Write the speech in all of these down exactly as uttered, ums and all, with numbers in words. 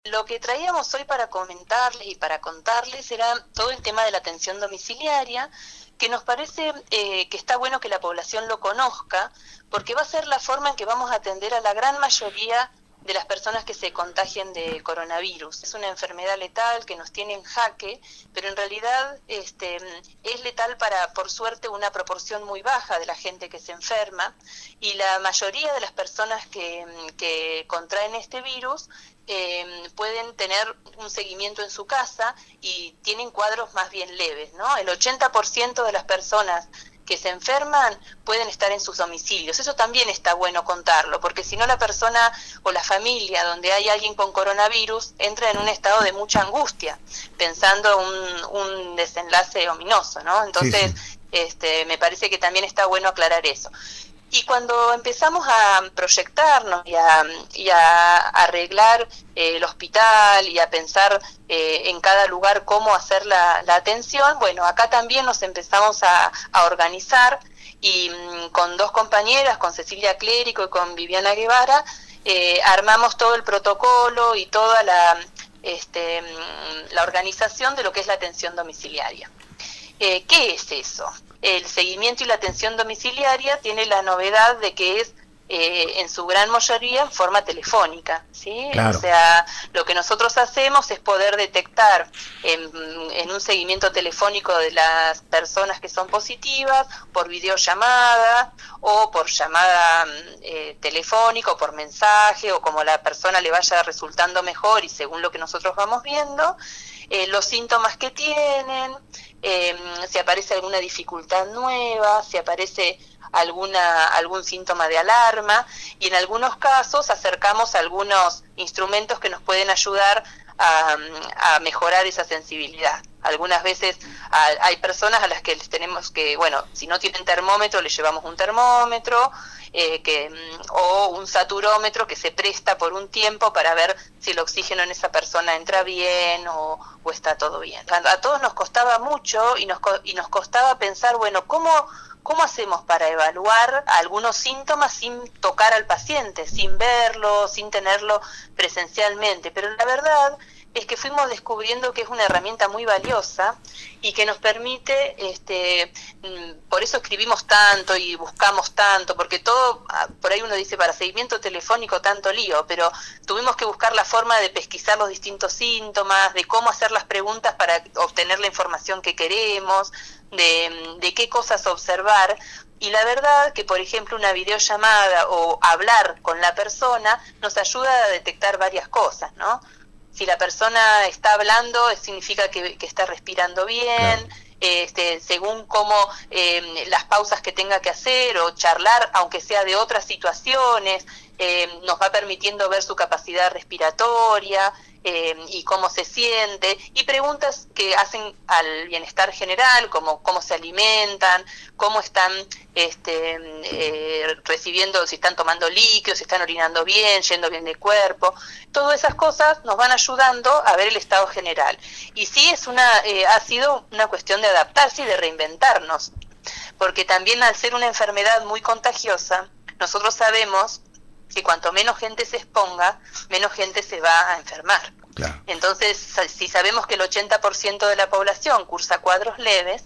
Lo que traíamos hoy para comentarles y para contarles era todo el tema de la atención domiciliaria, que nos parece eh, que está bueno que la población lo conozca, porque va a ser la forma en que vamos a atender a la gran mayoría de las personas que se contagien de coronavirus. Es una enfermedad letal que nos tiene en jaque, pero en realidad este, es letal para, por suerte, una proporción muy baja de la gente que se enferma, y la mayoría de las personas que, que contraen este virus eh, pueden tener un seguimiento en su casa y tienen cuadros más bien leves, ¿no? El ochenta por ciento de las personas que se enferman pueden estar en sus domicilios. Eso también está bueno contarlo, porque si no la persona o la familia donde hay alguien con coronavirus entra en un estado de mucha angustia, pensando un, un desenlace ominoso, ¿no? Entonces, Sí, sí. este, me parece que también está bueno aclarar eso. Y cuando empezamos a proyectarnos y a, y a arreglar eh, el hospital y a pensar eh, en cada lugar cómo hacer la, la atención, bueno, acá también nos empezamos a, a organizar y mmm, con dos compañeras, con Cecilia Clérico y con Viviana Guevara, eh, armamos todo el protocolo y toda la, este, la organización de lo que es la atención domiciliaria. Eh, ¿Qué es eso? El seguimiento y la atención domiciliaria tiene la novedad de que es eh, en su gran mayoría en forma telefónica, ¿sí? O Claro. sea, lo que nosotros hacemos es poder detectar en, en un seguimiento telefónico de las personas que son positivas por videollamada o por llamada eh, telefónica o por mensaje o como la persona le vaya resultando mejor y según lo que nosotros vamos viendo, eh, los síntomas que tienen, eh, si aparece alguna dificultad nueva, si aparece alguna algún síntoma de alarma, y en algunos casos acercamos algunos instrumentos que nos pueden ayudar a, a mejorar esa sensibilidad. Algunas veces a, hay personas a las que les tenemos que, bueno, si no tienen termómetro, les llevamos un termómetro, eh, que, o un saturómetro que se presta por un tiempo para ver si el oxígeno en esa persona entra bien o, o está todo bien. A, a todos nos costaba mucho y nos, y nos costaba pensar, bueno, ¿cómo... ¿Cómo hacemos para evaluar algunos síntomas sin tocar al paciente, sin verlo, sin tenerlo presencialmente? Pero la verdad es que fuimos descubriendo que es una herramienta muy valiosa y que nos permite, este, por eso escribimos tanto y buscamos tanto, porque todo, por ahí uno dice, para seguimiento telefónico tanto lío, pero tuvimos que buscar la forma de pesquisar los distintos síntomas, de cómo hacer las preguntas para obtener la información que queremos, de, de qué cosas observar. Y la verdad que, por ejemplo, una videollamada o hablar con la persona nos ayuda a detectar varias cosas, ¿no? Si la persona está hablando, significa que, que está respirando bien, Claro. este, según cómo eh, las pausas que tenga que hacer o charlar, aunque sea de otras situaciones, eh, nos va permitiendo ver su capacidad respiratoria, eh, y cómo se siente, y preguntas que hacen al bienestar general, como cómo se alimentan, cómo están este, eh, recibiendo, si están tomando líquidos, si están orinando bien, yendo bien de cuerpo. Todas esas cosas nos van ayudando a ver el estado general. Y sí es una, eh, ha sido una cuestión de adaptarse y de reinventarnos, porque también al ser una enfermedad muy contagiosa, nosotros sabemos que cuanto menos gente se exponga, menos gente se va a enfermar. Claro. Entonces, si sabemos que el ochenta por ciento de la población cursa cuadros leves,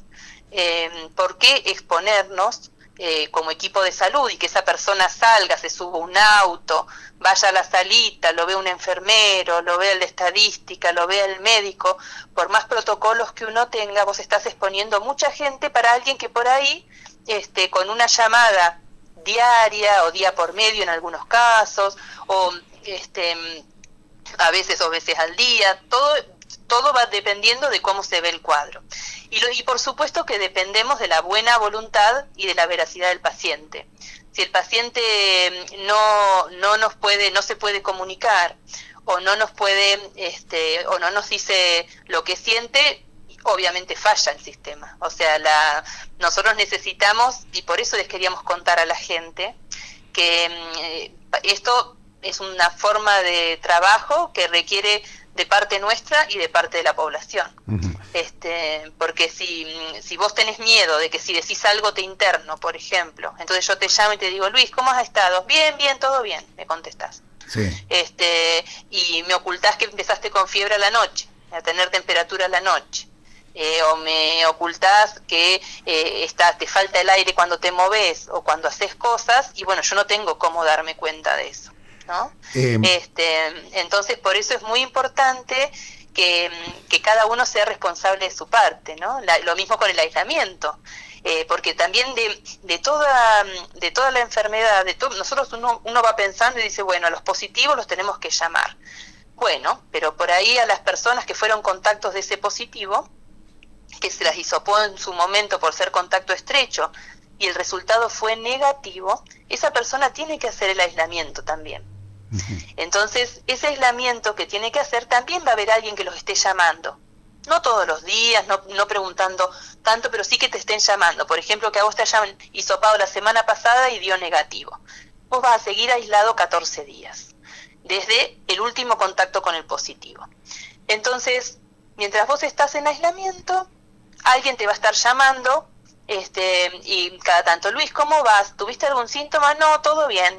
eh, ¿por qué exponernos eh, como equipo de salud y que esa persona salga, se suba a un auto, vaya a la salita, lo vea un enfermero, lo vea el de estadística, lo vea el médico? Por más protocolos que uno tenga, vos estás exponiendo mucha gente para alguien que por ahí, este, con una llamada diaria o día por medio en algunos casos, o este a veces o veces al día, todo todo va dependiendo de cómo se ve el cuadro. Y, lo, y por supuesto que dependemos de la buena voluntad y de la veracidad del paciente. Si el paciente no no nos puede no se puede comunicar o no nos puede este o no nos dice lo que siente, obviamente falla el sistema. O sea, la nosotros necesitamos, y por eso les queríamos contar a la gente que eh, esto es una forma de trabajo que requiere de parte nuestra y de parte de la población. Uh-huh. Este, porque si, si vos tenés miedo de que si decís algo te interno, por ejemplo, entonces yo te llamo y te digo, Luis, ¿cómo has estado? Bien, bien, todo bien, me contestás. Sí. Este, y me ocultás que empezaste con fiebre a la noche, a tener temperatura a la noche. Eh, o me ocultás que eh, está, te falta el aire cuando te moves o cuando haces cosas, y bueno, yo no tengo cómo darme cuenta de eso, ¿no? Eh, este, entonces, por eso es muy importante que, que cada uno sea responsable de su parte, ¿no? La, lo mismo con el aislamiento, eh, porque también de, de toda de toda la enfermedad, de to, nosotros uno, uno va pensando y dice, bueno, a los positivos los tenemos que llamar. Bueno, pero por ahí a las personas que fueron contactos de ese positivo, que se las hisopó en su momento por ser contacto estrecho y el resultado fue negativo, esa persona tiene que hacer el aislamiento también. Uh-huh. Entonces, ese aislamiento que tiene que hacer, también va a haber alguien que los esté llamando. No todos los días, no, no preguntando tanto, pero sí que te estén llamando. Por ejemplo, que a vos te hayan hisopado la semana pasada y dio negativo. Vos vas a seguir aislado catorce días, desde el último contacto con el positivo. Entonces, mientras vos estás en aislamiento, alguien te va a estar llamando, este, y cada tanto, Luis, ¿cómo vas? ¿Tuviste algún síntoma? No, todo bien.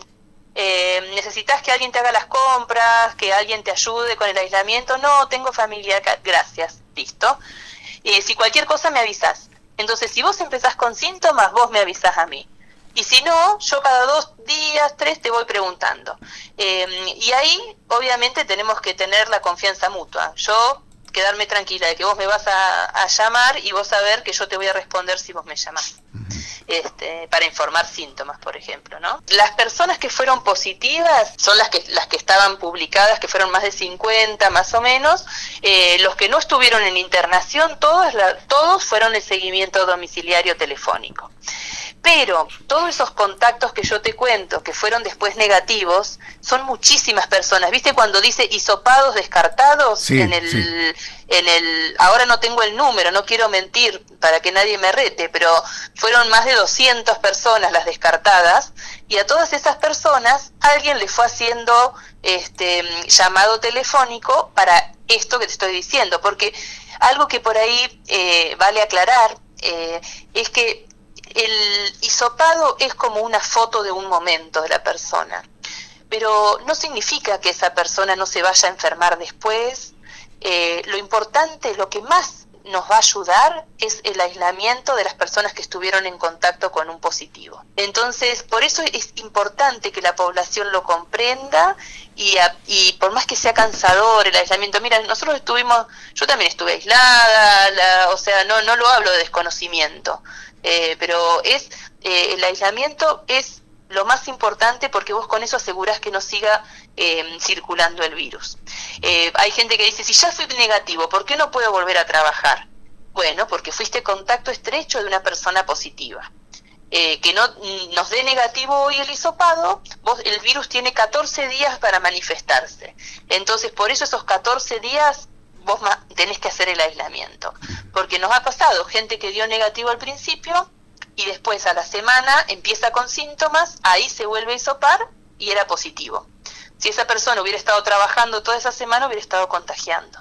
Eh, ¿Necesitas que alguien te haga las compras, que alguien te ayude con el aislamiento? No, tengo familia acá, gracias, listo. Eh, si cualquier cosa me avisás. Entonces, si vos empezás con síntomas, vos me avisás a mí. Y si no, yo cada dos días, tres, te voy preguntando. Eh, y ahí, obviamente, tenemos que tener la confianza mutua. Yo quedarme tranquila de que vos me vas a, a llamar y vos saber que yo te voy a responder si vos me llamás, uh-huh. este, para informar síntomas, por ejemplo, ¿no? Las personas que fueron positivas son las que las que estaban publicadas, que fueron más de cincuenta más o menos. Eh, los que no estuvieron en internación, todos, la, todos fueron el seguimiento domiciliario telefónico. Pero todos esos contactos que yo te cuento, que fueron después negativos, son muchísimas personas. ¿Viste cuando dice hisopados descartados? Sí, en el, sí. en el, ahora no tengo el número, no quiero mentir para que nadie me rete, pero fueron más de doscientas personas las descartadas, y a todas esas personas alguien le fue haciendo este llamado telefónico para esto que te estoy diciendo, porque algo que por ahí eh, vale aclarar eh, es que el hisopado es como una foto de un momento de la persona, pero no significa que esa persona no se vaya a enfermar después. Eh, lo importante, lo que más nos va a ayudar es el aislamiento de las personas que estuvieron en contacto con un positivo. Entonces, por eso es importante que la población lo comprenda y, a, y por más que sea cansador el aislamiento, mira, nosotros estuvimos, yo también estuve aislada, la, o sea, no, no lo hablo de desconocimiento. Eh, pero es eh, el aislamiento es lo más importante porque vos con eso asegurás que no siga eh, circulando el virus. Eh, hay gente que dice, si ya fui negativo, ¿por qué no puedo volver a trabajar? Bueno, porque fuiste contacto estrecho de una persona positiva. Eh, que no nos dé negativo hoy el hisopado, vos, el virus tiene catorce días para manifestarse. Entonces, por eso esos catorce días vos tenés que hacer el aislamiento, porque nos ha pasado gente que dio negativo al principio y después a la semana empieza con síntomas, ahí se vuelve a hisopar y era positivo. Si esa persona hubiera estado trabajando toda esa semana, hubiera estado contagiando.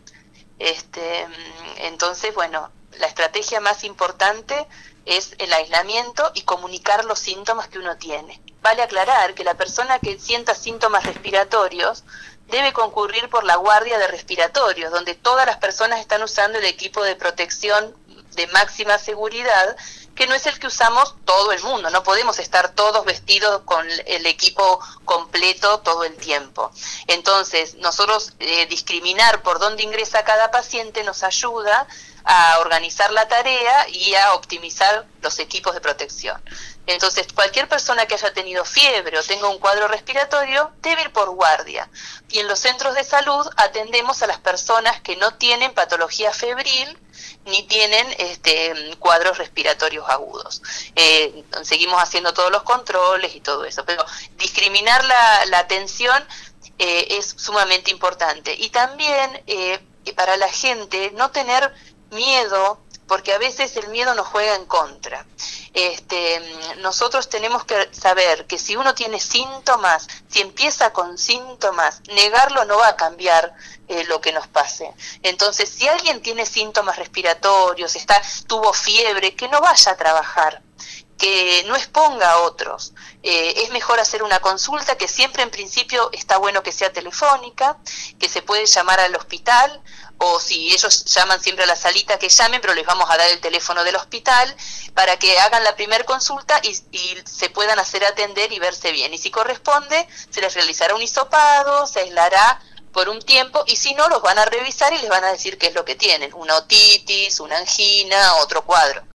Este, entonces, bueno, la estrategia más importante es el aislamiento y comunicar los síntomas que uno tiene. Vale aclarar que la persona que sienta síntomas respiratorios debe concurrir por la guardia de respiratorios, donde todas las personas están usando el equipo de protección de máxima seguridad, que no es el que usamos todo el mundo. No podemos estar todos vestidos con el equipo completo todo el tiempo. Entonces, nosotros eh, discriminar por dónde ingresa cada paciente nos ayuda a organizar la tarea y a optimizar los equipos de protección. Entonces, cualquier persona que haya tenido fiebre o tenga un cuadro respiratorio debe ir por guardia. Y en los centros de salud atendemos a las personas que no tienen patología febril ni tienen este, cuadros respiratorios agudos. Eh, seguimos haciendo todos los controles y todo eso, pero discriminar la, la atención eh, es sumamente importante. Y también eh, para la gente no tener miedo porque a veces el miedo nos juega en contra. Este, nosotros tenemos que saber que si uno tiene síntomas, si empieza con síntomas, negarlo no va a cambiar eh, lo que nos pase. Entonces, si alguien tiene síntomas respiratorios, está, tuvo fiebre, que no vaya a trabajar, que no exponga a otros. Eh, es mejor hacer una consulta, que siempre en principio está bueno que sea telefónica, que se puede llamar al hospital, o si ellos llaman siempre a la salita, que llamen, pero les vamos a dar el teléfono del hospital para que hagan la primer consulta y, y se puedan hacer atender y verse bien. Y si corresponde, se les realizará un hisopado, se aislará por un tiempo, y si no, los van a revisar y les van a decir qué es lo que tienen, una otitis, una angina, otro cuadro.